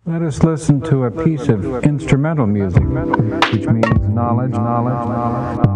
Let us listen to a piece of instrumental music, which means knowledge, knowledge, knowledge.